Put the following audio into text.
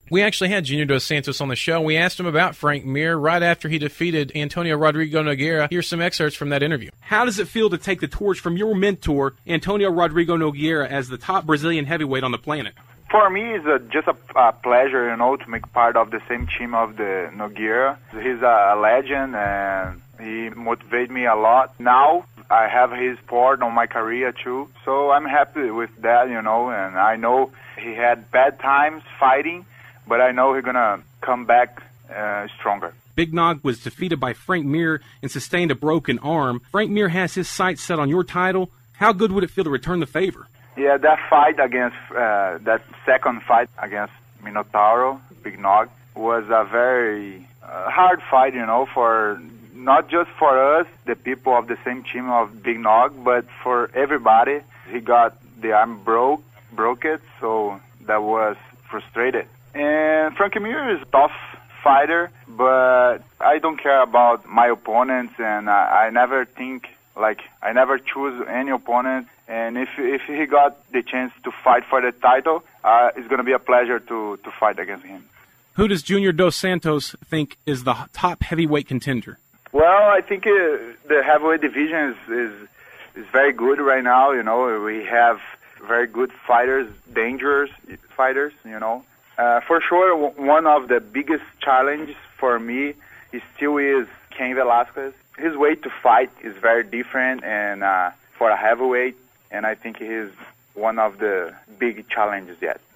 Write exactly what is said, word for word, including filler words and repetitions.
We actually had Junior Dos Santos on the show. We asked him about Frank Mir right after he defeated Antonio Rodrigo Nogueira. Here's some excerpts from that interview. How does it feel to take the torch from your mentor, Antonio Rodrigo Nogueira, as the top Brazilian heavyweight on the planet? For me, it's a, just a, a pleasure, you know, to make part of the same team of the Nogueira. He's a, a legend, and he motivated me a lot. Now, I have his support on my career, too. So I'm happy with that, you know, and I know he had bad times fighting, but I know he's going to come back uh, stronger. Big Nog was defeated by Frank Mir and sustained a broken arm. Frank Mir has his sights set on your title. How good would it feel to return the favor? Yeah, that fight against, uh, that second fight against Minotauro, Big Nog, was a very uh, hard fight, you know, for not just for us, the people of the same team of Big Nog, but for everybody. He got the arm broke, broke it, so that was frustrated. And Frank Mir is a tough fighter, but I don't care about my opponents, and I, I never think, like, I never choose any opponent. And if if he got the chance to fight for the title, uh, it's going to be a pleasure to, to fight against him. Who does Junior Dos Santos think is the top heavyweight contender? Well, I think uh, the heavyweight division is, is is very good right now. You know, we have very good fighters, dangerous fighters, you know. Uh, for sure, w- one of the biggest challenges for me is still is Cain Velasquez. His way to fight is very different, and uh, for a heavyweight, and I think he's one of the big challenges yet.